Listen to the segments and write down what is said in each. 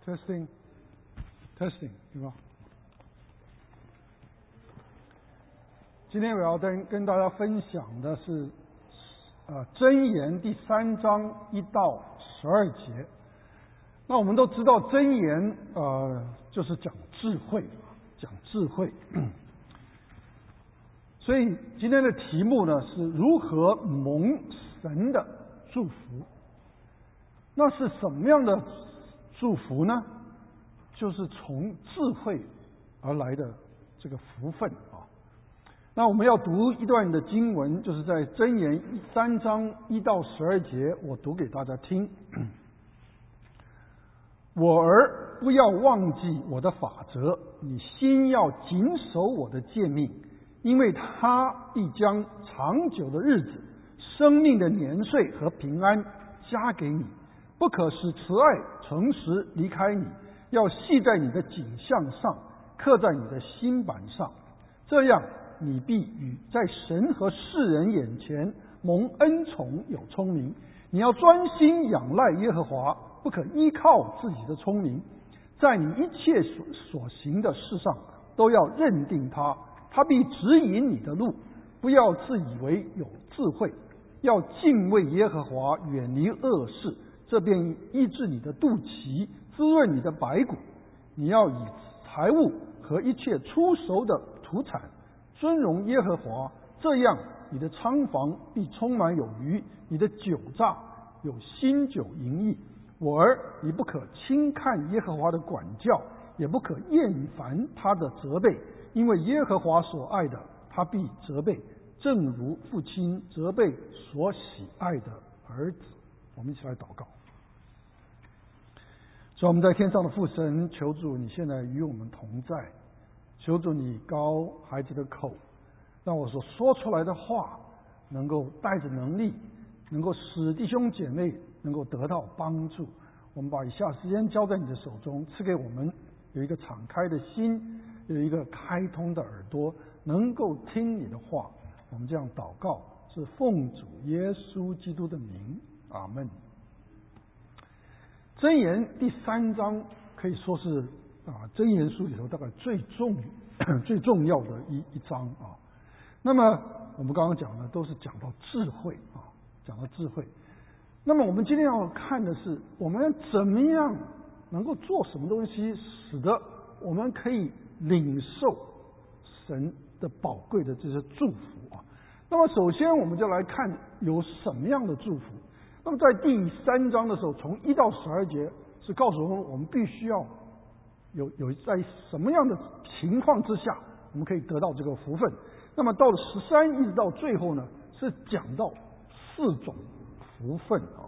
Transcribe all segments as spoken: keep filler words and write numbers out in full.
testing testing 对吧？今天我要跟跟大家分享的是呃箴言第三章一到十二节。那我们都知道箴言呃就是讲智慧，讲智慧。所以今天的题目呢是如何蒙神的祝福。那是什么样的祝福呢？就是从智慧而来的这个福分啊。那我们要读一段的经文，就是在箴言三章一到十二节，我读给大家听。我儿，不要忘记我的法则，你心要谨守我的诫命，因为他必将长久的日子、生命的年岁和平安加给你。不可使慈爱、诚实离开你，要系在你的颈项上，刻在你的心板上。这样，你必与在神和世人眼前蒙恩宠有聪明。你要专心仰赖耶和华，不可依靠自己的聪明，在你一切所所行的事上都要认定他，他必指引你的路。不要自以为有智慧，要敬畏耶和华，远离恶事，这便医治你的肚脐，滋润你的白骨。你要以财物和一切出熟的土产尊荣耶和华，这样你的仓房必充满有余，你的酒榨有新酒盈溢。我儿，你不可轻看耶和华的管教，也不可厌烦他的责备，因为耶和华所爱的，他必责备，正如父亲责备所喜爱的儿子。我们一起来祷告。所以我们在天上的父神，求主你现在与我们同在，求主你高孩子的口，让我所说出来的话能够带着能力，能够使弟兄姐妹能够得到帮助。我们把以下时间交在你的手中，赐给我们有一个敞开的心，有一个开通的耳朵，能够听你的话。我们这样祷告，是奉主耶稣基督的名，阿们。箴言第三章可以说是啊箴言书里头大概最重最重要的一一章啊。那么我们刚刚讲的都是讲到智慧啊，讲到智慧。那么我们今天要看的是，我们怎么样能够做什么东西，使得我们可以领受神的宝贵的这些祝福啊。那么首先我们就来看有什么样的祝福。那么在第三章的时候，从一到十二节是告诉我们，我们必须要有有在什么样的情况之下，我们可以得到这个福分。那么到了十三一直到最后呢，是讲到四种福分啊。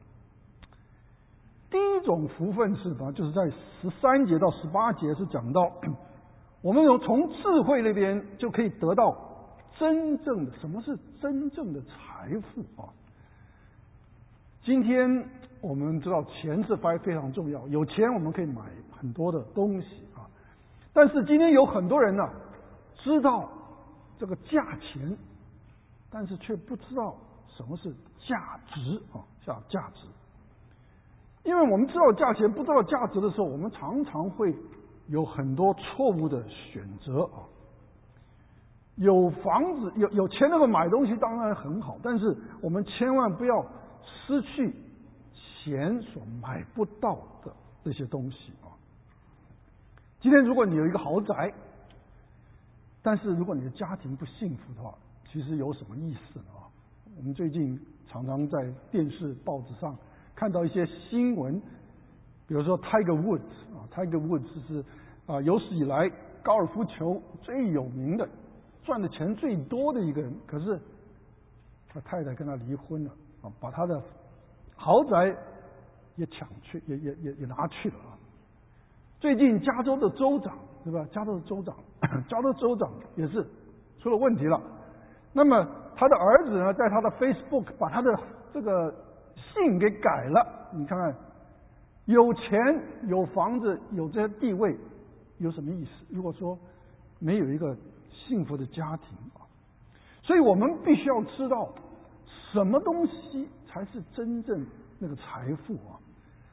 第一种福分是什么？就是在十三节到十八节是讲到，我们有从智慧那边就可以得到真正的，什么是真正的财富啊？今天我们知道钱是非常重要，有钱我们可以买很多的东西啊。但是今天有很多人呢、啊，知道这个价钱，但是却不知道什么是价值啊，叫价值。因为我们知道价钱，不知道价值的时候，我们常常会有很多错误的选择啊。有房子、有有钱能够买东西当然很好，但是我们千万不要失去钱所买不到的这些东西啊。今天如果你有一个豪宅，但是如果你的家庭不幸福的话，其实有什么意思呢？啊，我们最近常常在电视、报纸上看到一些新闻，比如说 Tiger Woods 啊 ，Tiger Woods 是啊有史以来高尔夫球最有名的、赚的钱最多的一个人，可是他太太跟他离婚了啊，把他的豪宅也抢去，也也也也拿去了啊。最近加州的州长，对吧？加州的州长，加州州长也是出了问题了。那么他的儿子呢，在他的 Facebook 把他的这个姓给改了。你看看，有钱、有房子、有这些地位，有什么意思？如果说没有一个幸福的家庭啊，所以我们必须要知道什么东西才是真正那个财富啊。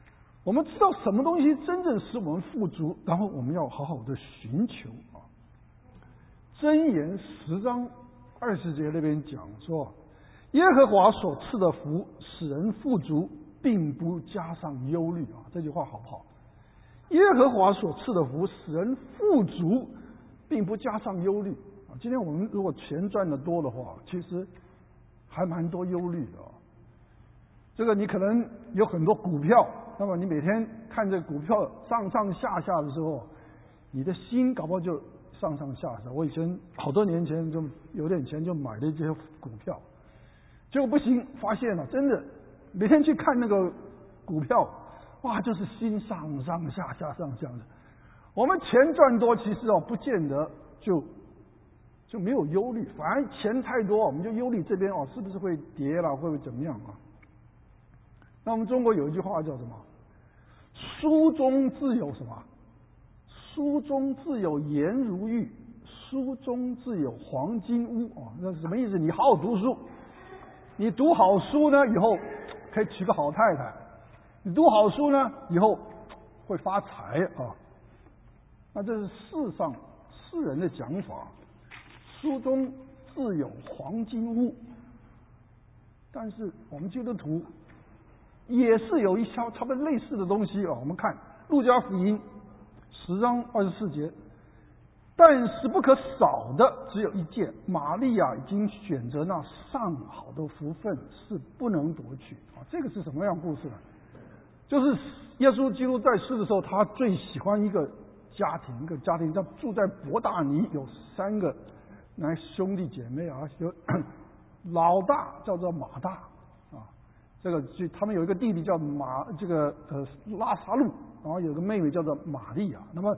我们知道什么东西真正使我们富足，然后我们要好好的寻求啊。箴言十章二十节那边讲说，耶和华所赐的福使人富足，并不加上忧虑啊。这句话好不好？耶和华所赐的福使人富足，并不加上忧虑啊。今天我们如果钱赚得多的话，其实还蛮多忧虑的啊。这个你可能有很多股票，那么你每天看这股票上上下下的时候，你的心搞不好就上上下下。我以前好多年前就有点钱就买了一些股票，结果不行，发现了真的每天去看那个股票，哇，就是心上上下下上下的。我们钱赚多，其实哦不见得就就没有忧虑，反而钱太多，我们就忧虑这边哦是不是会跌了，会不会怎么样啊？那我们中国有一句话叫什么？书中自有什么？书中自有颜如玉，书中自有黄金屋啊！那是什么意思？你好好读书，你读好书呢，以后可以娶个好太太；你读好书呢，以后会发财啊！那这是世上世人的讲法。书中自有黄金屋，但是我们基督徒也是有一条差不多类似的东西啊。我们看路加福音十章二十四节，但是不可少的只有一件，玛利亚已经选择那上好的福分，是不能夺去啊。这个是什么样的故事呢？就是耶稣基督在世的时候，他最喜欢一个家庭，一个家庭，他住在伯大尼，有三个那兄弟姐妹啊，有老大叫做马大啊。这个就他们有一个弟弟叫马，这个呃拉撒路，然后有个妹妹叫做玛利亚。那么，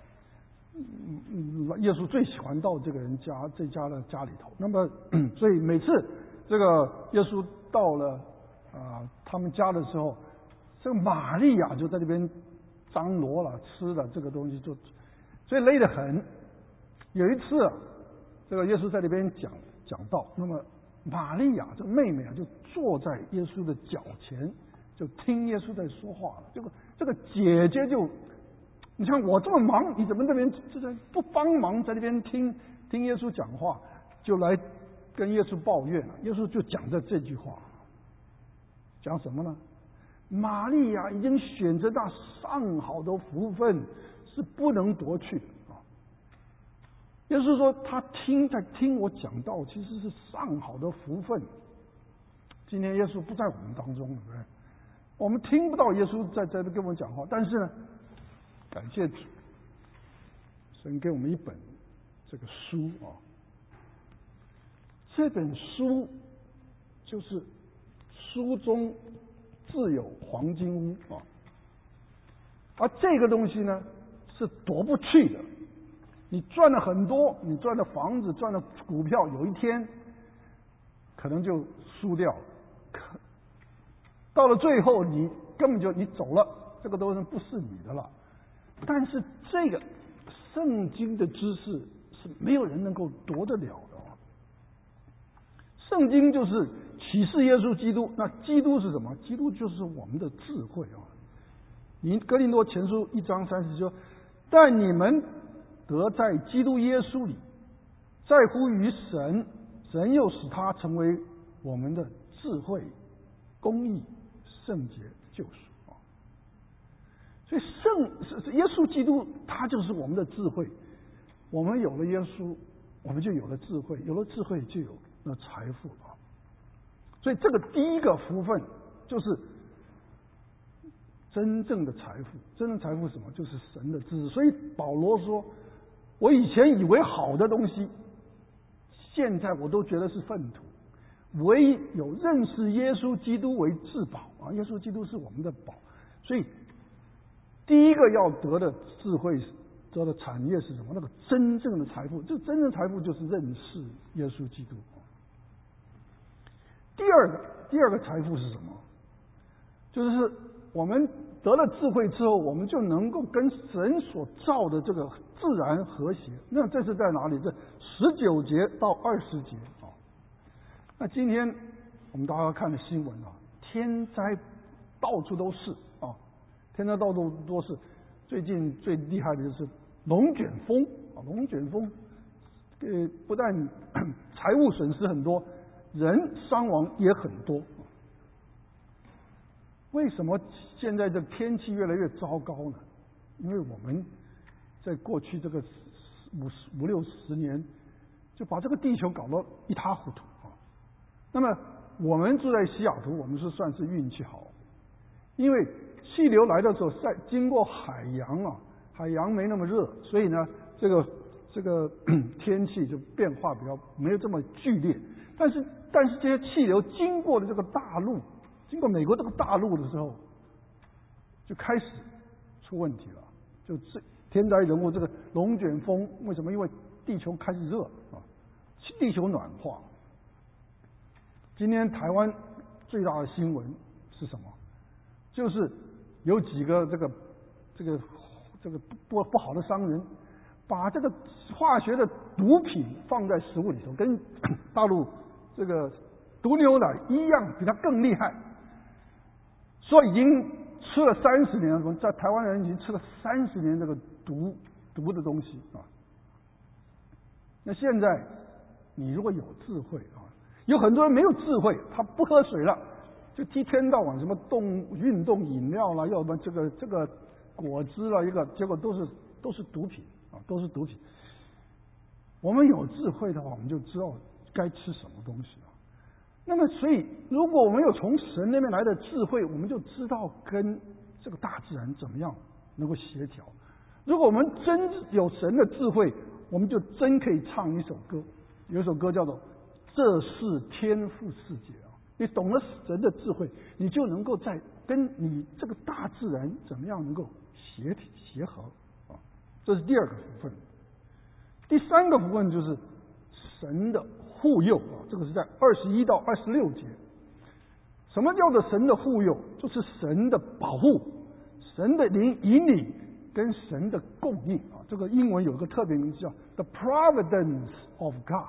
嗯，耶稣最喜欢到这个人家这家的家里头。那么，所以每次这个耶稣到了啊、呃、他们家的时候，这个玛利亚就在这边张罗了吃的这个东西，就所以累得很。有一次，这个耶稣在那边讲讲道，那么玛利亚这个妹妹啊，就坐在耶稣的脚前，就听耶稣在说话了。这个这个姐姐就，你看我这么忙，你怎么那边就在不帮忙，在那边听听耶稣讲话，就来跟耶稣抱怨了。耶稣就讲的这句话，讲什么呢？玛利亚已经选择那上好的福分，是不能夺去的。也就是说，他听在听我讲道，其实是上好的福分。今天耶稣不在我们当中，对不对？我们听不到耶稣在在这跟我们讲话，但是呢，感谢主，神给我们一本这个书啊。这本书就是书中自有黄金屋啊，而这个东西呢是夺不去的。你赚了很多，你赚了房子，赚了股票，有一天可能就输掉了。到了最后，你根本就你走了，这个东西不是你的了。但是这个圣经的知识是没有人能够夺得了的。圣经就是启示耶稣基督，那基督是什么？基督就是我们的智慧啊。你哥林多前书一章三十说，但你们得在基督耶稣里，在乎于神，神又使他成为我们的智慧、公义、圣洁、救赎啊！所以圣耶稣基督他就是我们的智慧。我们有了耶稣，我们就有了智慧，有了智慧就有了财富啊！所以这个第一个福分就是真正的财富。真正财富是什么？就是神的知识。所以保罗说，我以前以为好的东西，现在我都觉得是粪土，唯有认识耶稣基督为至宝啊！耶稣基督是我们的宝，所以第一个要得的智慧、得的产业是什么？那个真正的财富，这真正的财富就是认识耶稣基督。第二个，第二个财富是什么？就是我们得了智慧之后，我们就能够跟神所造的这个自然和谐。那这是在哪里？这十九节到二十节啊。那今天我们大家看的新闻啊，天灾到处都是啊，天天灾到处都是。最近最厉害的就是龙卷风啊，龙卷风，呃，不但财务损失很多，人伤亡也很多。为什么现在这天气越来越糟糕呢？因为我们在过去这个五十五六十年，就把这个地球搞得一塌糊涂啊。那么我们住在西雅图，我们是算是运气好，因为气流来的时候，在经过海洋啊，海洋没那么热，所以呢，这个这个天气就变化比较没有这么剧烈。但是但是这些气流经过了这个大陆，经过美国这个大陆的时候，就开始出问题了。就这天灾人祸，这个龙卷风为什么？因为地球开始热啊，地球暖化。今天台湾最大的新闻是什么？就是有几个这个这个这个不不好的商人，把这个化学的毒品放在食物里头，跟大陆这个毒牛奶一样，比它更厉害。说已经吃了三十年了，在台湾人已经吃了三十年这个毒毒的东西啊。那现在你如果有智慧啊，有很多人没有智慧，他不喝水了，就一天到晚什么动运动饮料啦，要不然这个这个果汁啦，一个结果都是都是毒品啊，都是毒品。我们有智慧的话，我们就知道该吃什么东西啊。那么，所以如果我们有从神那边来的智慧，我们就知道跟这个大自然怎么样能够协调。如果我们真有神的智慧，我们就真可以唱一首歌。有一首歌叫做《这是天赋世界》啊。你懂了神的智慧，你就能够在跟你这个大自然怎么样能够协协和啊。这是第二个福分。第三个福分就是神的护佑啊，这个是在二十一到二十六节。什么叫做神的护佑？就是神的保护、神的灵引领跟神的供应啊。这个英文有一个特别名字叫 The Providence of God。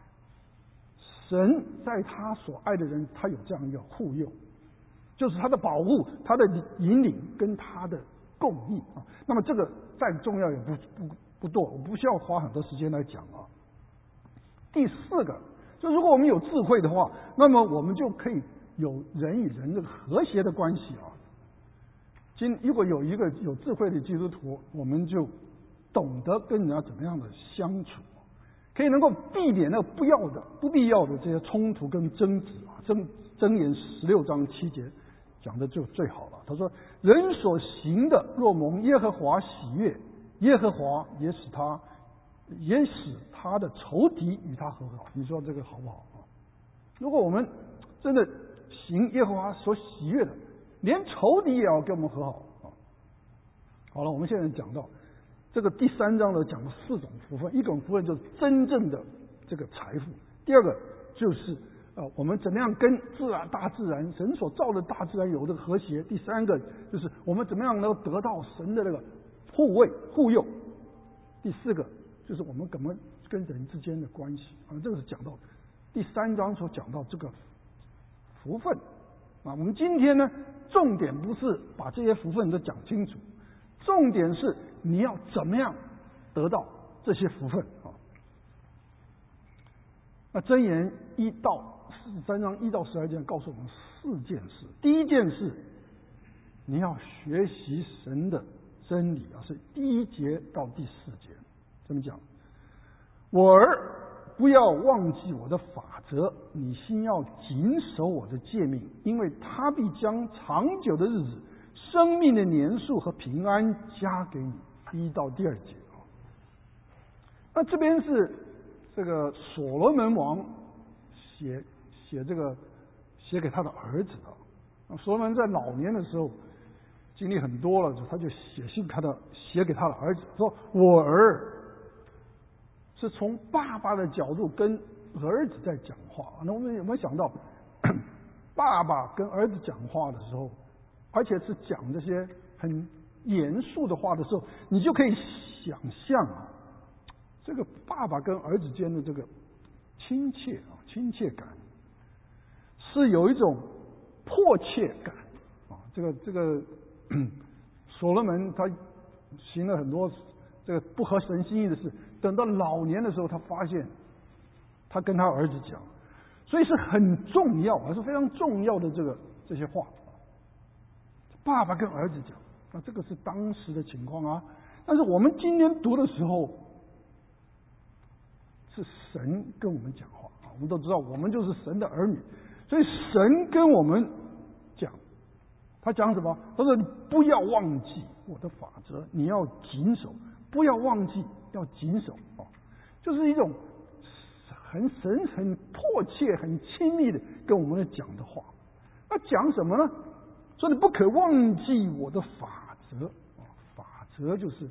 神在他所爱的人，他有这样一个护佑，就是他的保护、他的引领跟他的供应啊。那么这个再重要也不不不多，我不需要花很多时间来讲啊。第四个，就如果我们有智慧的话，那么我们就可以有人与人的和谐的关系啊。今如果有一个有智慧的基督徒，我们就懂得跟人家怎么样的相处，可以能够避免那不要的、不必要的这些冲突跟争执啊。箴箴言十六章七节讲的就最好了。他说：“人所行的若蒙耶和华喜悦，耶和华也使他。”也使他的仇敌与他和好。你说这个好不好啊？如果我们真的行耶和华所喜悦的，连仇敌也要跟我们和好啊。好了，我们现在讲到这个第三章的讲了四种福分，一种福分就是真正的这个财富，第二个就是呃我们怎么样跟自然大自然神所造的大自然有这个和谐，第三个就是我们怎么样能够得到神的那个护卫护佑，第四个就是我们怎么跟人之间的关系啊，这个是讲到第三章所讲到这个福分啊。我们今天呢，重点不是把这些福分都讲清楚，重点是你要怎么样得到这些福分啊。那箴言一到十三章一到十二节告诉我们四件事。第一件事，你要学习神的真理啊，是第一节到第四节。怎么讲？我儿，不要忘记我的法则，你心要谨守我的诫命，因为他必将长久的日子、生命的年数和平安加给你。第一到第二节啊。那这边是这个所罗门王写写这个写给他的儿子的。所罗门在老年的时候经历很多了，他就写信他的写给他的儿子，说我儿。是从爸爸的角度跟儿子在讲话。那我们有没有想到，爸爸跟儿子讲话的时候，而且是讲这些很严肃的话的时候，你就可以想象啊，这个爸爸跟儿子间的这个亲切啊，亲切感，是有一种迫切感啊。这个这个所罗门他行了很多这个不合神心意的事，等到老年的时候，他发现他跟他儿子讲，所以是很重要，还是非常重要的这个这些话。爸爸跟儿子讲，那这个是当时的情况啊。但是我们今天读的时候，是神跟我们讲话啊。我们都知道，我们就是神的儿女，所以神跟我们讲，他讲什么？他说：“你不要忘记我的法则，你要谨守，不要忘记，要谨守。”啊，就是一种很神、很迫切、很亲密的跟我们讲的话。那讲什么呢？说你不可忘记我的法则啊，法则就是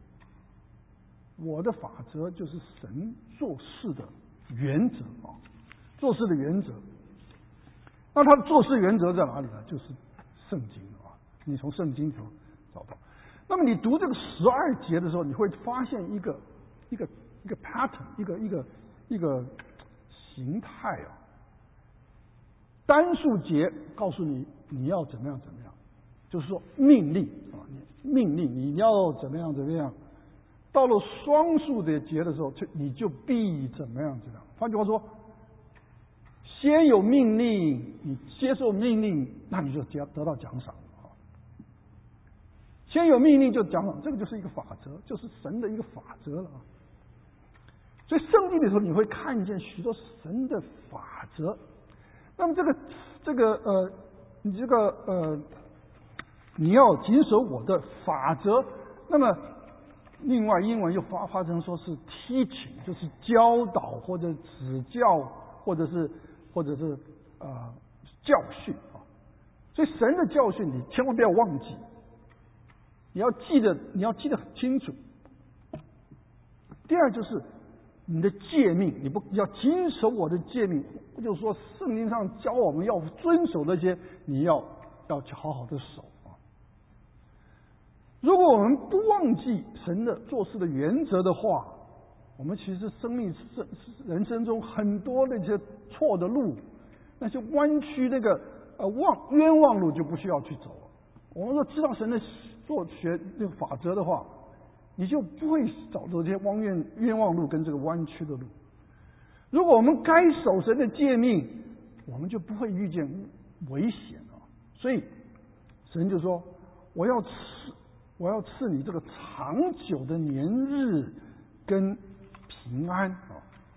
我的法则，就是神做事的原则啊，做事的原则。那他的做事原则在哪里呢？就是圣经啊，你从圣经中找到。那么你读这个十二节的时候，你会发现一个一个一个 pattern， 一个一个一个形态啊。单数节告诉你你要怎么样怎么样，就是说命令啊，你命令你要怎么样怎么样。到了双数的节的时候，就你就必怎么样怎么样。换句话说，先有命令，你接受命令，那你就得得到奖赏啊。先有命令就奖赏，这个就是一个法则，就是神的一个法则了啊。所以圣经里头你会看见许多神的法则。那么这个这个呃，你这个呃，你要谨守我的法则。那么另外英文又发发成说是 teaching， 就是教导或者指教，或者是或者是呃教训啊。所以神的教训你千万不要忘记，你要记得，你要记得很清楚。第二就是你的诫命，你不要谨守我的诫命，就是说圣经上教我们要遵守那些，你要要好好的守啊。如果我们不忘记神的做事的原则的话，我们其实生命人生中很多那些错的路，那些弯曲那个呃忘冤枉路就不需要去走了。我们说知道神的做学那个法则的话，你就不会找到这些枉冤冤枉路跟这个弯曲的路。如果我们该守神的诫命，我们就不会遇见危险啊。所以神就说：“我要赐，我要赐你这个长久的年日跟平安啊。”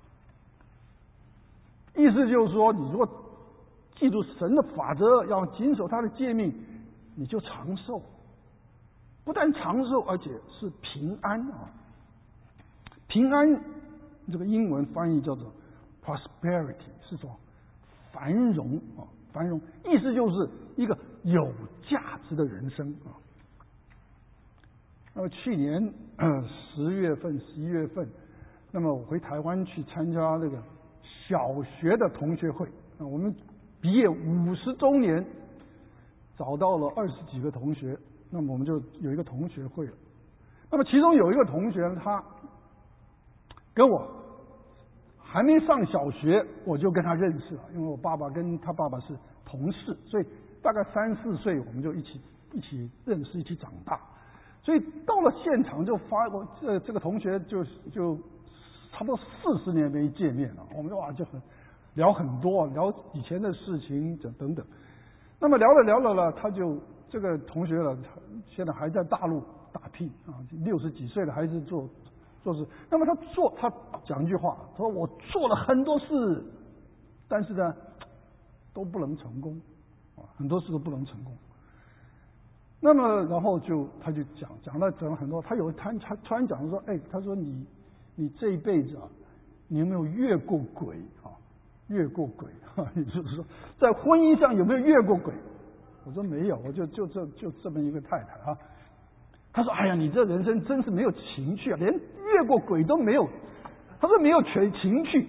意思就是说，你如果记住神的法则，要谨守他的诫命，你就长寿。不但长寿，而且是平安啊！平安这个英文翻译叫做 prosperity， 是说繁荣啊，繁荣，意思就是一个有价值的人生啊。那么去年十月份、十一月份，那么我回台湾去参加那个小学的同学会，那我们毕业五十周年，找到了二十几个同学。那么我们就有一个同学会了。那么其中有一个同学，他跟我还没上小学，我就跟他认识了，因为我爸爸跟他爸爸是同事，所以大概三四岁我们就一起一起认识，一起长大。所以到了现场就发我这这个同学就就差不多四十年没见面了，我们哇就很聊很多，聊以前的事情等等等。那么聊了聊了了，他就。这个同学了，现在还在大陆打拼啊，六十几岁了还是做做事。那么他做，他讲一句话，他说我做了很多事，但是呢都不能成功啊，很多事都不能成功。那么然后就他就讲讲了讲了很多，他有他他突然讲说，哎，他说你你这一辈子啊，你有没有越过轨啊？越过轨啊？也就是说，在婚姻上有没有越过轨？我说没有，我就就这就这么一个太太啊。他说：“哎呀，你这人生真是没有情趣啊，连越过轨都没有。”他说：“没有全情趣。”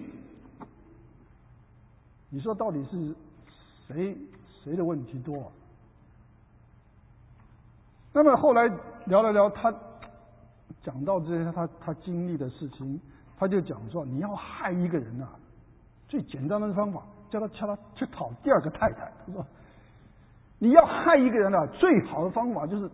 你说到底是谁谁的问题多啊？那么后来聊了聊，他讲到这些他他经历的事情，他就讲说：“你要害一个人啊，最简单的方法，叫他叫他去讨第二个太太。”他说。你要害一个人啊，最好的方法就是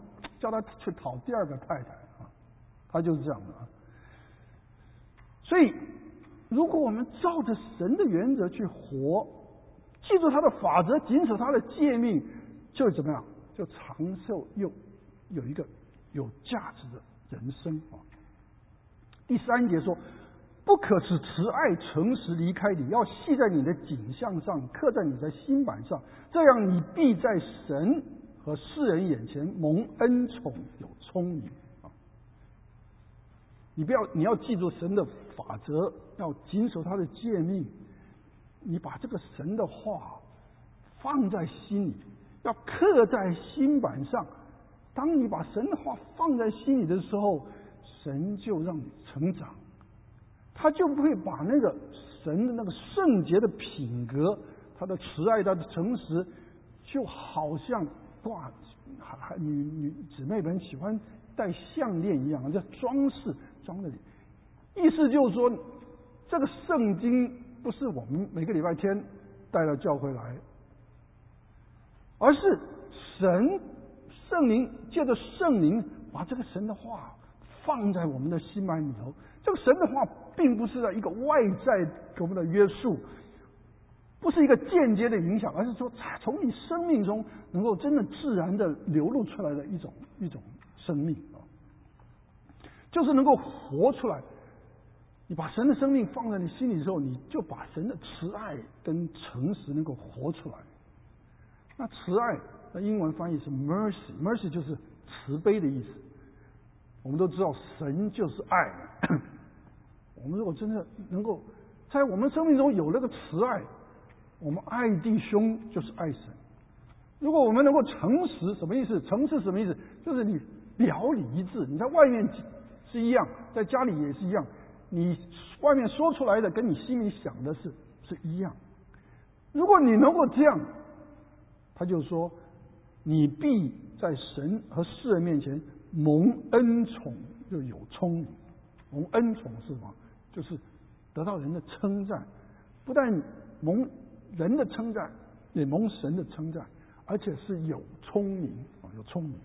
叫他去讨第二个太太啊，他就是这样的啊。所以，如果我们照着神的原则去活，记住他的法则，谨守他的诫命，就怎么样？就长寿又有一个有价值的人生啊。第三节说，不可使慈爱诚实离开你，要系在你的颈项上，刻在你的心板上，这样你必在神和世人眼前蒙恩宠，有聪明啊！你不要，你要记住神的法则，要谨守他的诫命。你把这个神的话放在心里，要刻在心板上。当你把神的话放在心里的时候，神就让你成长，他就不会把那个神的那个圣洁的品格，他的慈爱，他的诚实，就好像挂还还女女姊妹们喜欢戴项链一样，这装饰装的里。意思就是说，这个圣经不是我们每个礼拜天带到教会来，而是神圣灵借着圣灵把这个神的话放在我们的心板里头。这个神的话并不是在一个外在给我们的约束，不是一个间接的影响，而是说从你生命中能够真的自然的流露出来的一种一种生命啊，就是能够活出来。你把神的生命放在你心里的时候，你就把神的慈爱跟诚实能够活出来。那慈爱那英文翻译是 mercy， mercy 就是慈悲的意思。我们都知道神就是爱，我们如果真的能够在我们生命中有那个慈爱，我们爱弟兄就是爱神。如果我们能够诚实，什么意思？诚实什么意思？就是你表里一致，你在外面是一样，在家里也是一样，你外面说出来的跟你心里想的是是一样。如果你能够这样，他就说你必在神和世人面前蒙恩宠，又有聪明。蒙恩宠是什么？就是得到人的称赞，不但蒙人的称赞，也蒙神的称赞，而且是有聪明啊，有聪明。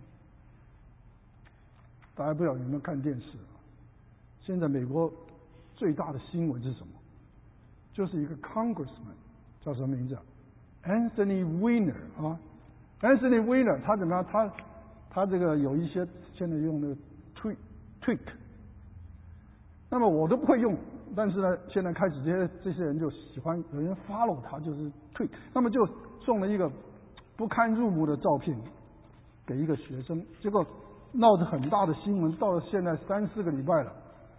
大家不知道有没有看电视？现在美国最大的新闻是什么？就是一个 Congressman， 叫什么名字 ？Anthony Weiner 啊 ，Anthony Weiner， 他怎么样？他他这个有一些现在用那个 tweet tweet， 那么我都不会用，但是呢，现在开始这些这些人就喜欢，有人 follow 他，就是 tweet， 那么就送了一个不堪入目的照片给一个学生，结果闹着很大的新闻，到了现在三四个礼拜了。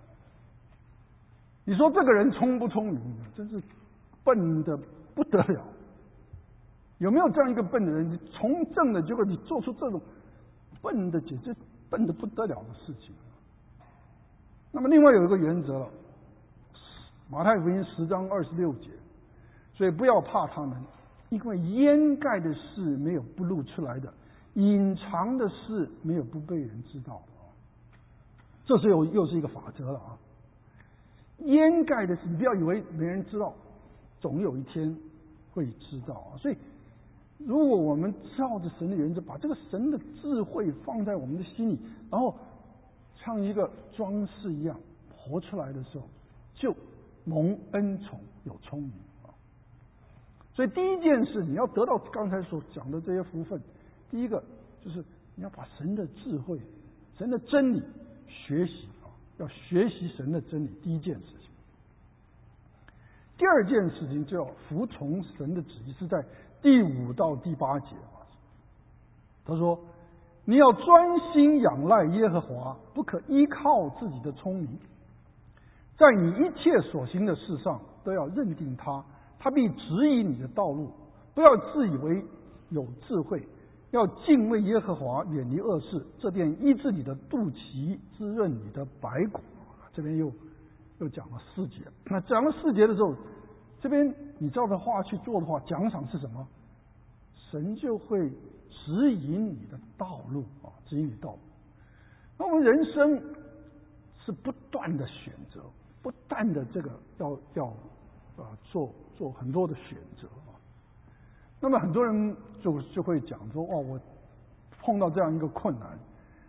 你说这个人聪不聪明？真是笨的不得了。有没有这样一个笨的人？你从政的结果，你做出这种笨的简直笨的不得了的事情。那么另外有一个原则了，马太福音十章二十六节，所以不要怕他们，因为掩盖的事没有不露出来的，隐藏的事没有不被人知道的。这是又又是一个法则了啊！掩盖的事，你不要以为没人知道，总有一天会知道啊！所以，如果我们照着神的原则，把这个神的智慧放在我们的心里，然后像一个装饰一样活出来的时候，就蒙恩宠，有聪明啊！所以第一件事，你要得到刚才所讲的这些福分，第一个就是你要把神的智慧、神的真理学习。要学习神的真理，第一件事情。第二件事情就要服从神的旨意，是在第五到第八节啊。他说：“你要专心仰赖耶和华，不可依靠自己的聪明，在你一切所行的事上都要认定他，他必指引你的道路。不要自以为有智慧，要敬畏耶和华，远离恶事，这便医治你的肚脐，滋润你的白骨。”这边又又讲了四节。那讲了四节的时候，这边你照着话去做的话，奖赏是什么？神就会指引你的道路啊，指引你道路。那我们人生是不断的选择，不断的这个要要啊做做很多的选择啊。那么很多人就就会讲说，哦，我碰到这样一个困难，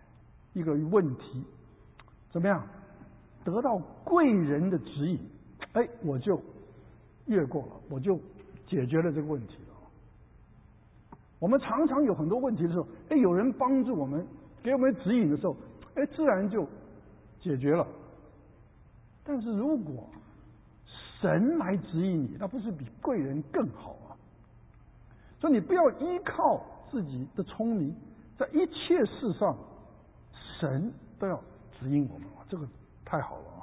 一个问题，怎么样得到贵人的指引，哎，我就越过了，我就解决了这个问题了。我们常常有很多问题的时候，哎，有人帮助我们，给我们指引的时候，哎，自然就解决了。但是如果神来指引你，那不是比贵人更好啊？所以你不要依靠自己的聪明，在一切事上，神都要指引我们啊，这个太好了啊！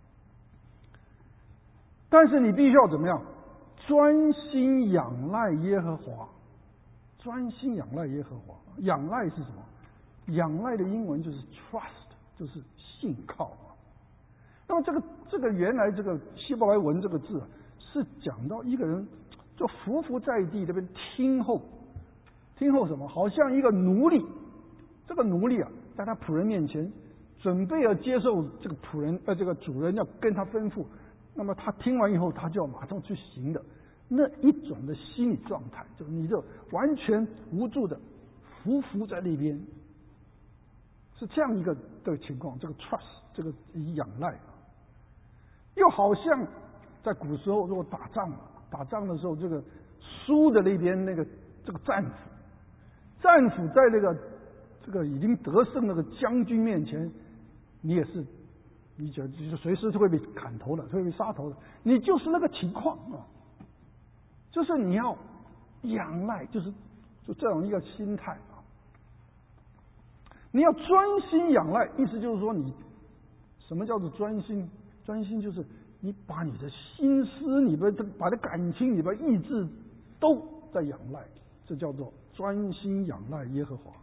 但是你必须要怎么样？专心仰赖耶和华，专心仰赖耶和华。仰赖是什么？仰赖的英文就是 trust， 就是信靠啊。那么这个这个原来这个希伯来文这个字啊，是讲到一个人就匍匐在地这边听候，听候什么？好像一个奴隶，这个奴隶啊，在他仆人面前准备要接受这个仆人呃这个主人要跟他吩咐，那么他听完以后，他就要马上去行的那一种的心理状态，就是你就完全无助的匍匐在那边，是这样一个的情况。这个 trust， 这个仰赖啊，又好像在古时候如果打仗打仗的时候，这个输的那边那个这个战俘，战俘在那个这个已经得胜那个将军面前，你也是。你觉得就是随时就会被砍头的，会被杀头的，你就是那个情况啊，就是你要仰赖，就是就这样一个心态啊。你要专心仰赖，意思就是说你什么叫做专心？专心就是你把你的心思、你的把的感情、你的意志都在仰赖，这叫做专心仰赖耶和华。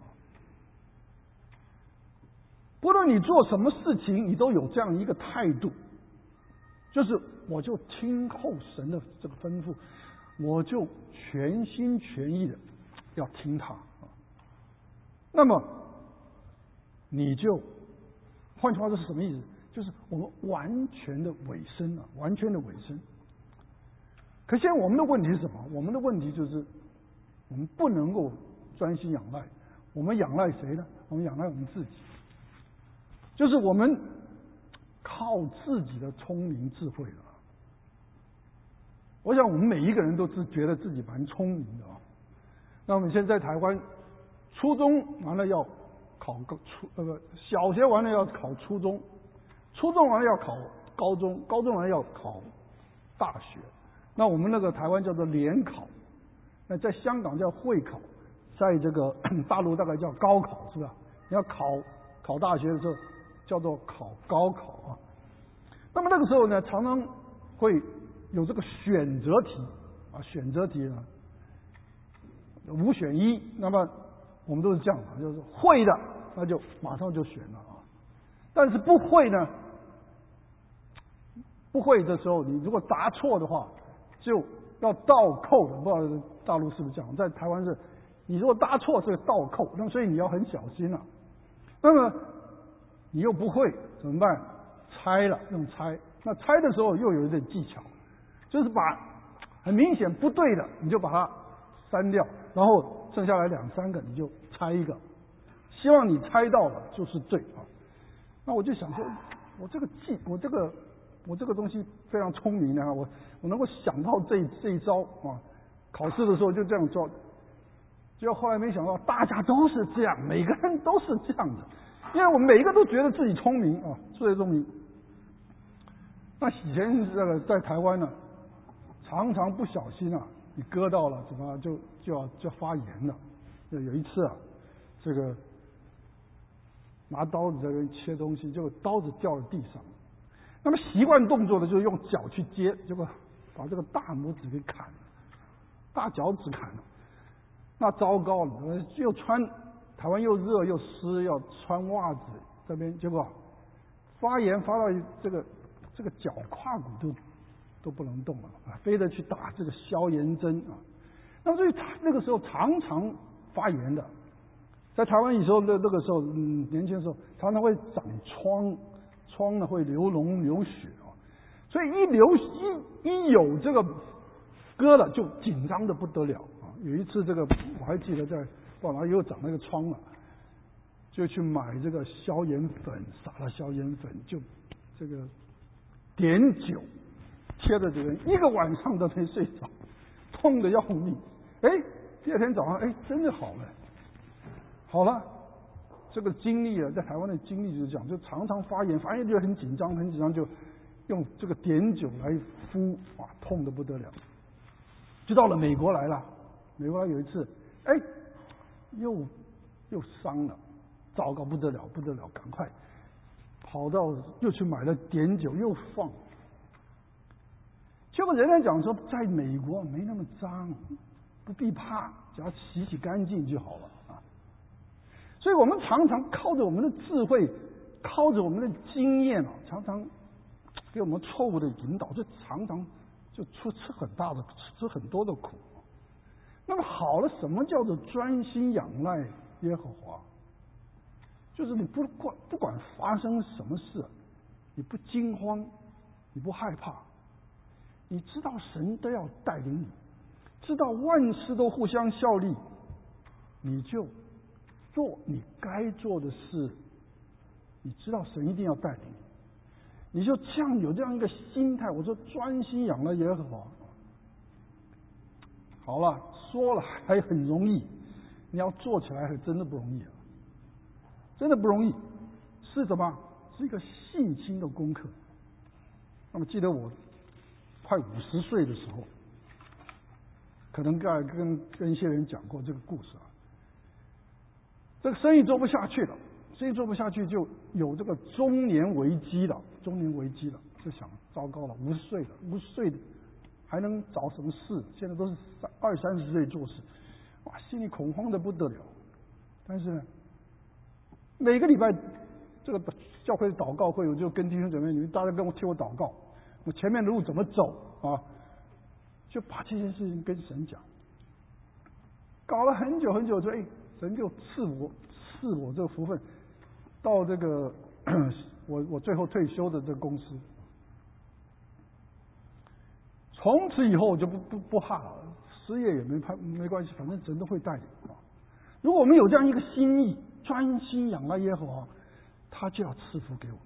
不论你做什么事情，你都有这样一个态度，就是我就听候神的这个吩咐，我就全心全意的要听他。那么你就，换句话说是什么意思？就是我们完全的委身啊，完全的委身。可现在我们的问题是什么？我们的问题就是我们不能够专心仰赖，我们仰赖谁呢？我们仰赖我们自己。就是我们靠自己的聪明智慧了。我想我们每一个人都是觉得自己蛮聪明的啊。那我们现在在台湾，初中完了要考个初呃不，小学完了要考初中，初中完了要考高中，高中完了要考大学。那我们那个台湾叫做联考，那在香港叫会考，在这个大陆大概叫高考，是吧？你要考考大学的时候。叫做考高考啊，那么那个时候呢，常常会有这个选择题啊，选择题呢五选一，那么我们都是这样的，就是会的那就马上就选了啊，但是不会呢，不会的时候你如果答错的话，就要倒扣的，不知道大陆是不是这样？在台湾是，你如果答错是倒扣，那么所以你要很小心了、啊。那么你又不会怎么办？猜了，用猜。那猜的时候又有一点技巧，就是把很明显不对的，你就把它删掉，然后剩下来两三个你就猜一个，希望你猜到了就是对啊。那我就想说，我这个技，我这个我这个东西非常聪明啊，我我能够想到这这一招啊，考试的时候就这样做。结果后来没想到，大家都是这样，每个人都是这样的。因为我们每一个都觉得自己聪明啊，最聪明。那以前这个在台湾呢，常常不小心啊，你割到了怎么就就要就发炎了。有一次啊，这个拿刀子在那边切东西，结果刀子掉了地上。那么习惯动作的就是用脚去接，结果把这个大拇指给砍了，大脚趾砍了。那糟糕了，又穿。台湾又热又湿，要穿袜子，这边结果发炎发到这个这个脚胯骨都都不能动了啊，非得去打这个消炎针啊。那么所以那个时候常常发炎的，在台湾有时候那那个时候嗯年轻的时候常常会长疮，疮呢会流脓流血啊，所以一流一一有这个割了就紧张的不得了啊。有一次这个我还记得在。到哪又长那个疮了， 就去买这个消炎粉，撒了消炎粉，就这个碘酒贴着这个人，一个晚上都没睡着，痛得要命。哎，第二天早上，哎，真的好了，好了。这个经历啊，在台湾的经历就是讲，就常常发炎，发炎就很紧张，很紧张，就用这个碘酒来敷，哇，痛得不得了。就到了美国来了，美国来有一次，哎，又又伤了，糟糕不得了，不得了，赶快跑到又去买了碘酒，又放。结果人家讲说，在美国没那么脏，不必怕，只要洗洗干净就好了啊。所以我们常常靠着我们的智慧，靠着我们的经验啊，常常给我们错误的引导，就常常就出吃很大的吃很多的苦。那么好了，什么叫做专心仰赖耶和华？就是你不管不管发生什么事，你不惊慌，你不害怕，你知道神都要带领你，知道万事都互相效力，你就做你该做的事。你知道神一定要带领你，你就这样有这样一个心态。我说专心仰赖耶和华。好了，说了还很容易，你要做起来还真的不容易啊，真的不容易。是什么？是一个信心的功课。那么记得我快五十岁的时候，可能跟跟跟一些人讲过这个故事啊。这个生意做不下去了，生意做不下去就有这个中年危机了，中年危机了，就想糟糕了，五十岁了，五十岁的还能找什么事？现在都是三二三十岁做事，哇，心里恐慌的不得了。但是呢，每个礼拜这个教会的祷告会，我就跟弟兄姊妹，你们大家跟我替我祷告，我前面的路怎么走啊？就把这件事情跟神讲，搞了很久很久，就哎。神就赐我赐我这个福分，到这个我我最后退休的这个公司，从此以后我就不不不怕了，失业也没怕没关系，反正神都会带领啊。如果我们有这样一个心意，专心仰赖耶和华，他就要赐福给我们。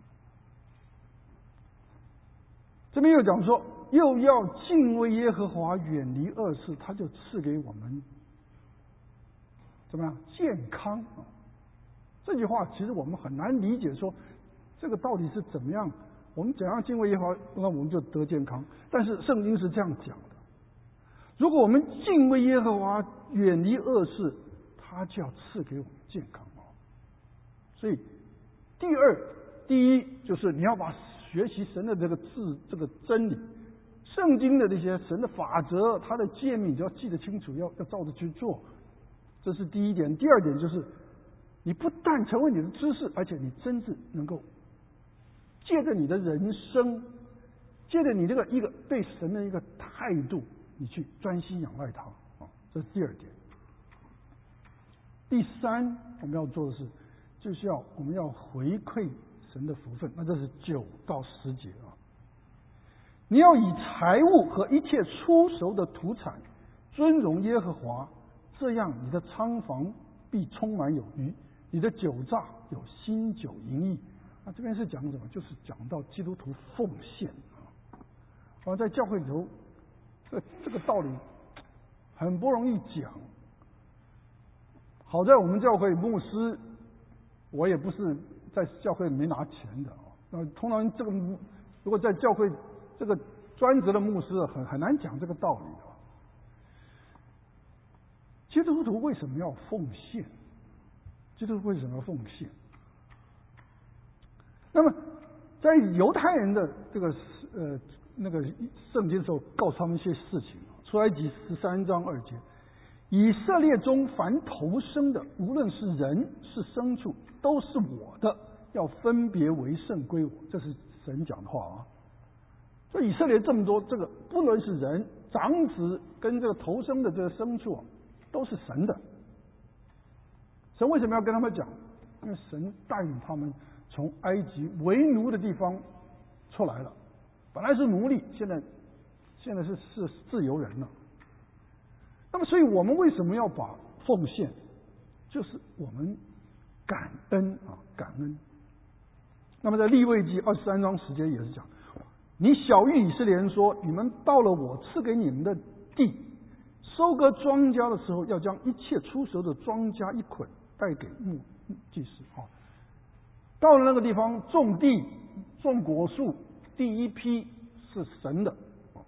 这边又讲说，又要敬畏耶和华，远离恶事，他就赐给我们。怎么样？健康啊！这句话其实我们很难理解，说这个到底是怎么样？我们怎样敬畏耶和华，那我们就得健康。但是圣经是这样讲的：如果我们敬畏耶和华，远离恶事，他就要赐给我们健康啊！所以，第二，第一就是你要把学习神的这个字、这个真理、圣经的这些神的法则、他的诫命，你要记得清楚，要要照着去做。这是第一点。第二点就是，你不但成为你的知识，而且你真正能够借着你的人生，借着你这个一个对神的一个态度，你去专心仰赖他啊。这是第二点。第三，我们要做的是，就是要我们要回馈神的福分。那这是九到十节啊。你要以财物和一切出熟的土产尊荣耶和华。这样，你的仓房必充满有余，你的酒榨有新酒盈溢。啊，这边是讲什么？就是讲到基督徒奉献啊。而在教会里头，这这个道理很不容易讲。好在我们教会牧师，我也不是在教会没拿钱的啊。那通常这个如果在教会这个专职的牧师，很很难讲这个道理啊。基督徒为什么要奉献？基督徒为什么要奉献？那么，在犹太人的这个呃那个圣经的时候，告诉他们一些事情。出埃及十三章二节，以色列中凡投生的，无论是人是牲畜，都是我的，要分别为圣归我。这是神讲的话啊。所以以色列这么多，这个不论是人、长子跟这个投生的这个牲畜，都是神的。神为什么要跟他们讲？因为神带领他们从埃及为奴的地方出来了，本来是奴隶，现在现在是是自由人了。那么，所以我们为什么要把奉献？就是我们感恩啊，感恩。那么在利未记二十三章十节也是讲，你晓谕以色列人说，你们到了我赐给你们的地，收割庄稼的时候，要将一切出熟的庄稼一捆带给牧祭司啊。到了那个地方种地种果树，第一批是神的。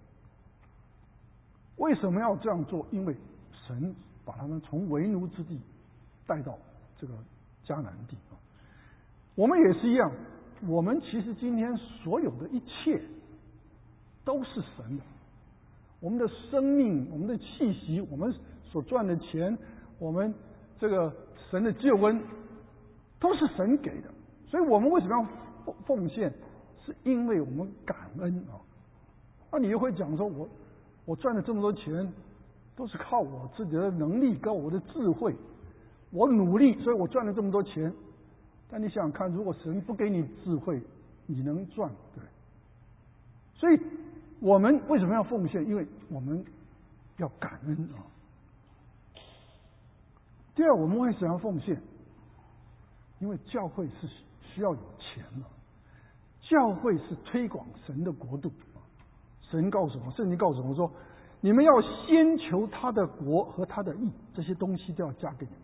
为什么要这样做？因为神把他们从为奴之地带到这个迦南地啊。我们也是一样，我们其实今天所有的一切都是神的，我们的生命、我们的气息、我们所赚的钱、我们这个神的救恩，都是神给的。所以我们为什么要奉献？是因为我们感恩啊。那你又会讲说，我我赚了这么多钱，都是靠我自己的能力，靠我的智慧，我努力，所以我赚了这么多钱。但你想想看，如果神不给你智慧，你能赚？对。所以我们为什么要奉献？因为我们要感恩啊。第二，我们为什么要奉献？因为教会是需要有钱的，教会是推广神的国度。神告诉我，圣经告诉我说，你们要先求他的国和他的义，这些东西都要加给你们。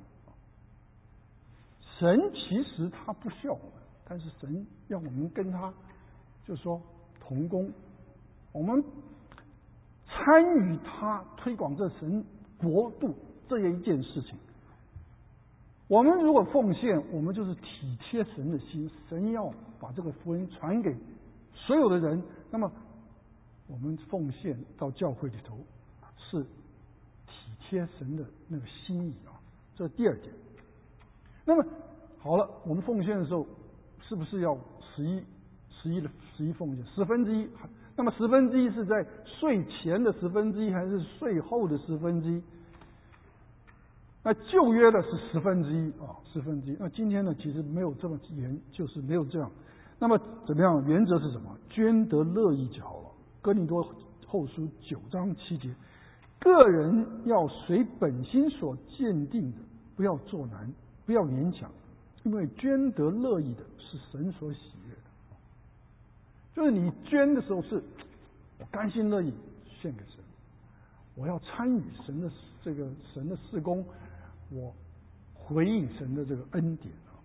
神其实他不需要我们，但是神要我们跟他，就说同工，我们参与他推广这神国度这一件事情。我们如果奉献，我们就是体贴神的心，神要把这个福音传给所有的人，那么我们奉献到教会里头是体贴神的那个心意啊，这是第二点。那么好了，我们奉献的时候是不是要十一、十一的十一奉献？十分之一。那么十分之一是在税前的十分之一，还是税后的十分之一？那旧约的是十分之一啊，十分之一。那今天呢，其实没有这么严，就是没有这样。那么怎么样？原则是什么？捐得乐意就好了。哥林多后书九章七节，个人要随本心所鉴定的，不要做难，不要勉强，因为捐得乐意的是神所喜悦的。就是你捐的时候是，我甘心乐意献给神，我要参与神的这个神的事工，我回应神的这个恩典啊。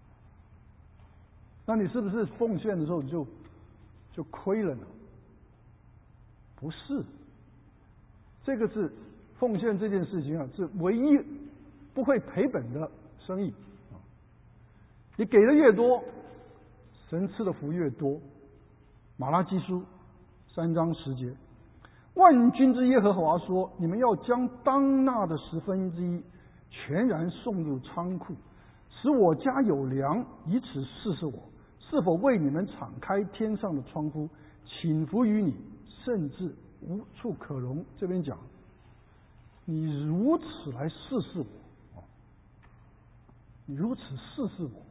那你是不是奉献的时候你就就亏了呢？不是，这个是奉献这件事情啊，是唯一不会赔本的生意啊。你给的越多，神赐的福越多。马拉基书三章十节，万军之耶和华说：你们要将当纳的十分之一全然送入仓库，使我家有粮，以此试试我是否为你们敞开天上的窗户，倾福于你，甚至无处可容。这边讲，你如此来试试我，你如此试试我。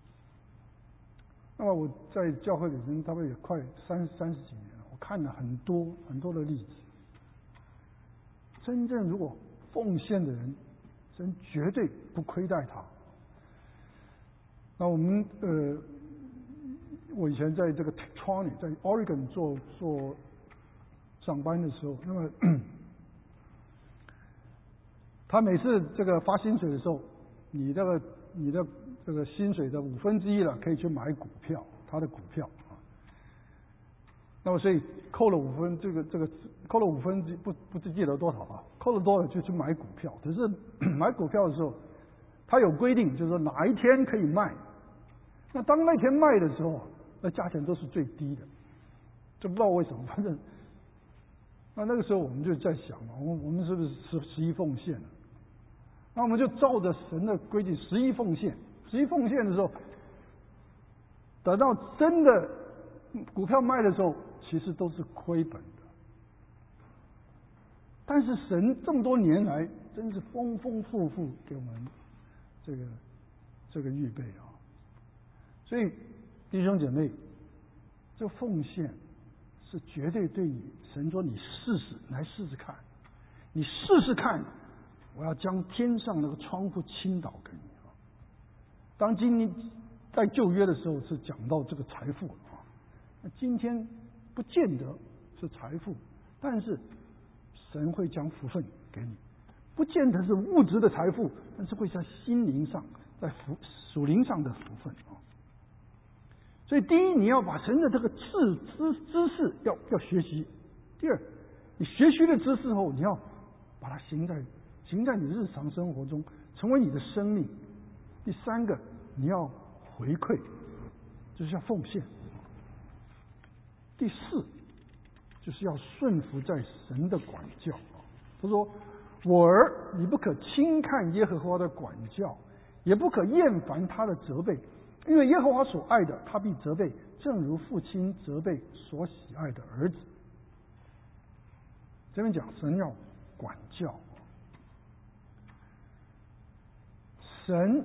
那么我在教会里面大概也快三三十几年了，我看了很多很多的例子。真正如果奉献的人，神绝对不亏待他。那我们呃，我以前在这个 Techtronic 在 Oregon 做做上班的时候，那么他每次这个发薪水的时候，你这个你的这个薪水的五分之一了，可以去买股票，他的股票啊。那么所以扣了五分，这个这个扣了五分之不不记得多少啊？扣了多了就去买股票。可是买股票的时候，他有规定，就是说哪一天可以卖。那当那天卖的时候，那价钱都是最低的，就不知道为什么，反正那那个时候我们就在想嘛，我们我们是不是十十一奉献了？那我们就照着神的规定十一奉献。十一奉献的时候，等到真的股票卖的时候，其实都是亏本的。但是神这么多年来，真是丰丰富富给我们这个这个预备啊！所以弟兄姐妹，这奉献是绝对对你，神说你试试，来试试看，你试试看，我要将天上那个窗户倾倒给你。 当今天在旧约的时候是讲到这个财富啊，那今天不见得是财富，但是神会将福分给你，不见得是物质的财富，但是会在心灵上，在福属灵上的福分啊。所以第一，你要把神的这个知知知识要要学习；第二，你学习了知识后，你要把它行在行在你日常生活中，成为你的生命；第三个，你要回馈，就是要奉献；第四，就是要顺服在神的管教。他说：“我儿，你不可轻看耶和华的管教，也不可厌烦他的责备。因为耶和华所爱的，他必责备，正如父亲责备所喜爱的儿子。”这边讲神要管教，神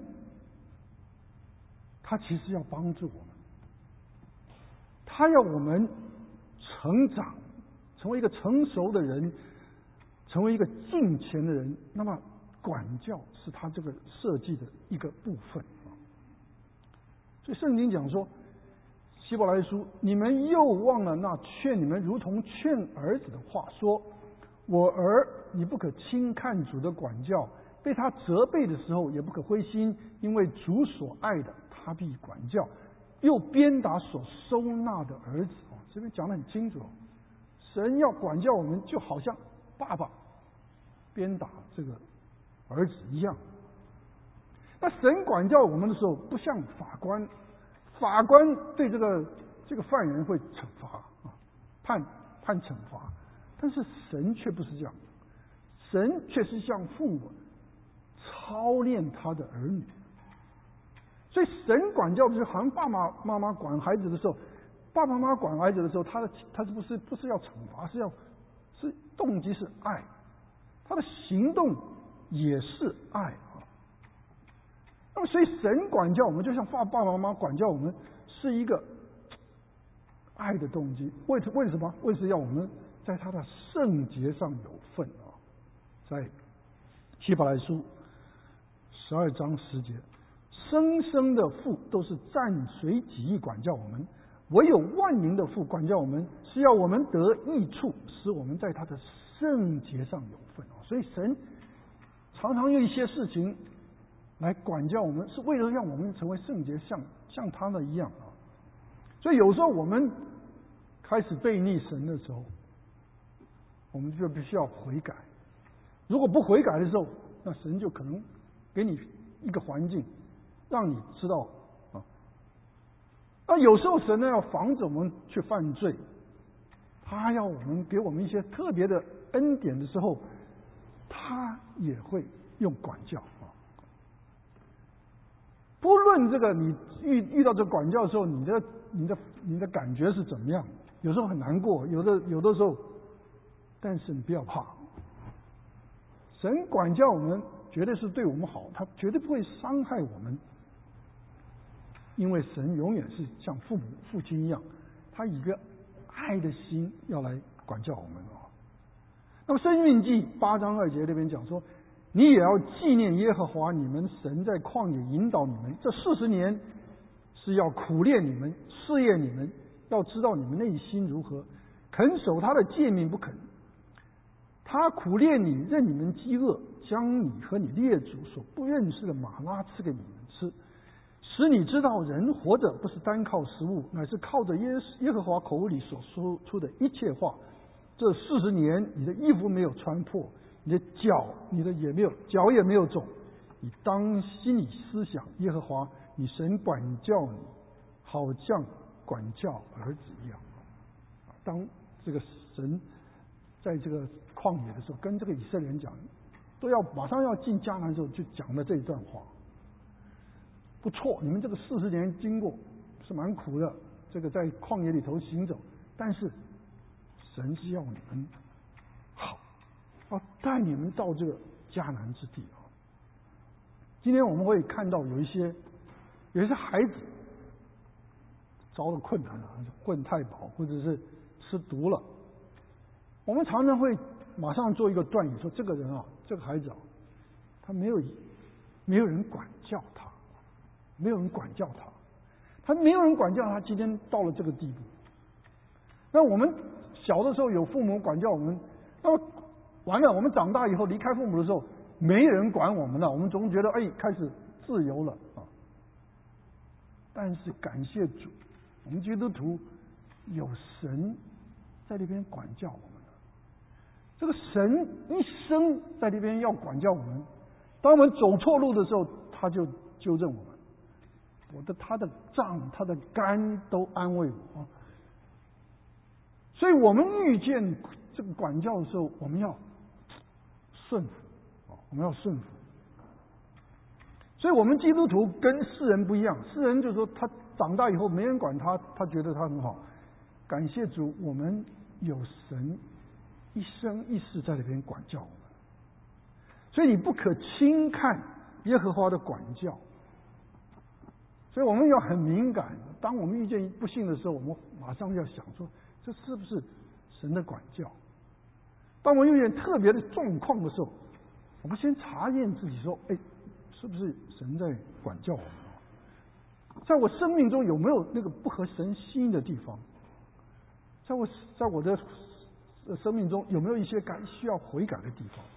他其实要帮助我们，他要我们成长，成为一个成熟的人，成为一个敬虔的人。那么管教是他这个设计的一个部分。所以圣经讲说，希伯来书，你们又忘了那劝你们如同劝儿子的话，说：我儿，你不可轻看主的管教，被他责备的时候也不可灰心，因为主所爱的，他必管教，又鞭打所收纳的儿子。哦，这边讲得很清楚，神要管教我们，就好像爸爸鞭打这个儿子一样。那神管教我们的时候，不像法官，法官对这个这个犯人会惩罚啊，判判惩罚，但是神却不是这样，神却是像父母操练他的儿女。所以神管教的时候，好像爸爸妈妈管孩子的时候，爸爸妈妈管孩子的时候，他的他是不是不是要惩罚，是要是动机是爱，他的行动也是爱。那么，所以神管教我们，就像爸爸妈妈管教我们，是一个爱的动机。为为什么？为什么要我们在他的圣洁上有份啊？在希伯来书十二章十节，生生的父都是暂随己意管教我们，唯有万民的父管教我们，是要我们得益处，使我们在他的圣洁上有份啊。所以神常常用一些事情来管教我们，是为了让我们成为圣洁，像像他那一样啊。所以有时候我们开始背逆神的时候，我们就必须要悔改。如果不悔改的时候，那神就可能给你一个环境，让你知道啊。那有时候神呢要防止我们去犯罪，他要我们给我们一些特别的恩典的时候，他也会用管教。不论这个你遇遇到这管教的时候，你的你的你的感觉是怎么样？有时候很难过，有的有的时候，但是你不要怕，神管教我们绝对是对我们好，他绝对不会伤害我们，因为神永远是像父母父亲一样，他以一个爱的心要来管教我们啊。那么《申命记》八章二节那边讲说，你也要纪念耶和华你们神在旷野引导你们这四十年，是要苦练你们，试验你们，要知道你们内心如何，肯守他的诫命不肯。他苦练你，任你们饥饿，将你和你列祖所不认识的马拉赐给你们吃，使你知道人活着不是单靠食物，乃是靠着耶耶和华口里所说出的一切话。这四十年，你的衣服没有穿破，你的脚，你的也没有脚也没有肿。你当心里思想耶和华你神管教你，好像管教儿子一样。当这个神在这个旷野的时候，跟这个以色列人讲，都要马上要进迦南的时候，就讲了这一段话。不错，你们这个四十年经过是蛮苦的，这个在旷野里头行走，但是神是要你们好，要带你们到这个迦南之地啊。今天我们会看到有一些有一些孩子遭了困难了，混太饱或者是吃毒了，我们常常会马上做一个断语，说这个人啊，这个孩子啊，他没有没有人管教他， 没有人管教他，他没有人管教他，今天到了这个地步。那我们小的时候有父母管教我们，那么完了，我们长大以后离开父母的时候，没人管我们了，我们总觉得哎，开始自由了啊。但是感谢主，我们基督徒有神在那边管教我们了。这个神一生在那边要管教我们，当我们走错路的时候，他就纠正我们。我的他的杖，他的竿都安慰我啊。所以我们遇见这个管教的时候，我们要顺服啊，我们要顺服。所以我们基督徒跟世人不一样，世人就说他长大以后没人管他，他觉得他很好。感谢主，我们有神一生一世在那边管教我们，所以你不可轻看耶和华的管教。所以我们要很敏感，当我们遇见不幸的时候，我们马上要想说，这是不是神的管教？当我们遇见特别的状况的时候，我们先查验自己说，哎，是不是神在管教我们？在我生命中有没有那个不合神心意的地方？在我在我的生命中有没有一些该需要悔改的地方？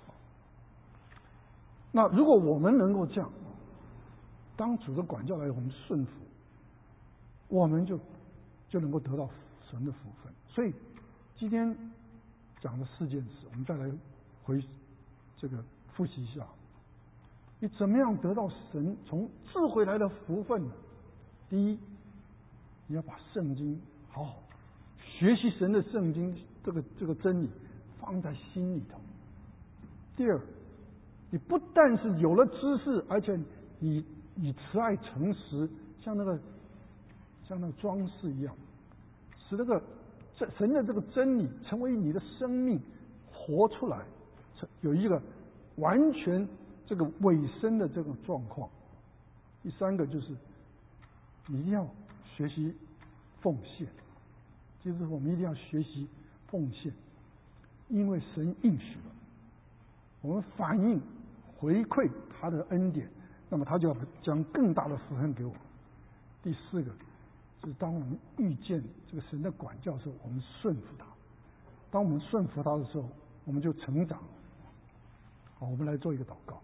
那如果我们能够这样，当主的管教来，我们顺服，我们就就能够得到神的福分。所以今天讲的四件事，我们再来回这个复习一下，你怎么样得到神从智慧来的福分呢？第一，你要把圣经好好学习神的圣经这个这个真理放在心里头。第二，你不但是有了知识，而且你以慈爱诚实，像那个像那个装饰一样，使那个神的这个真理成为你的生命活出来，有一个完全这个委身的这种状况。第三个就是你一定要学习奉献，就是我们一定要学习奉献，因为神应许了，我们反应回馈他的恩典，那么他就要将更大的福分给我们。第四个是当我们遇见这个神的管教的时候，我们顺服他。当我们顺服他的时候，我们就成长。好，我们来做一个祷告。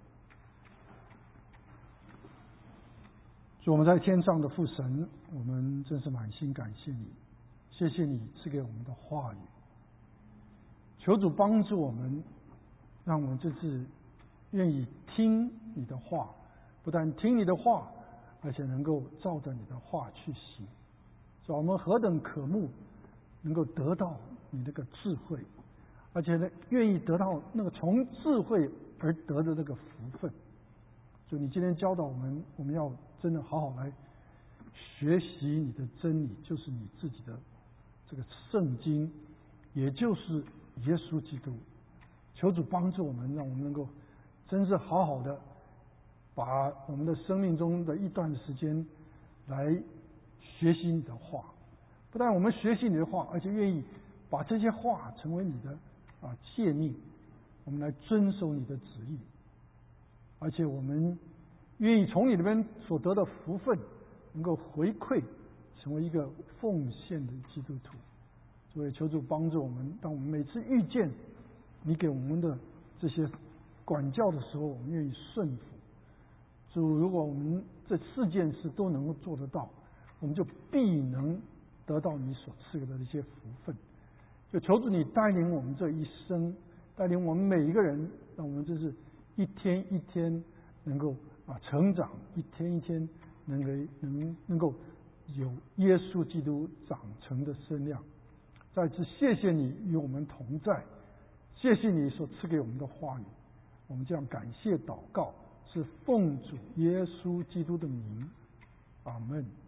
主，我们在天上的父神，我们真是满心感谢你，谢谢你赐给我们的话语。求主帮助我们，让我们这次愿意听你的话，不但听你的话，而且能够照着你的话去行。主，我们何等渴慕能够得到你那个智慧，而且呢，愿意得到那个从智慧而得的那个福分。主，你今天教导我们，我们要真的好好来学习你的真理，就是你自己的这个圣经，也就是耶稣基督。求主帮助我们，让我们能够真是好好的把我们的生命中的一段时间来学习你的话。不但我们学习你的话，而且愿意把这些话成为你的啊诫命，我们来遵守你的旨意。而且我们愿意从你那边所得的福分，能够回馈成为一个奉献的基督徒。所以求主帮助我们，当我们每次遇见你给我们的这些管教的时候，我们愿意顺服。主，如果我们这四件事都能够做得到，我们就必能得到你所赐给的一些福分。就求主你带领我们这一生，带领我们每一个人，让我们真是一天一天能够啊成长，一天一天能够能能够有耶稣基督长成的身量。再次谢谢你与我们同在，谢谢你所赐给我们的话语。我们这样感谢祷告，是奉主耶稣基督的名，阿们。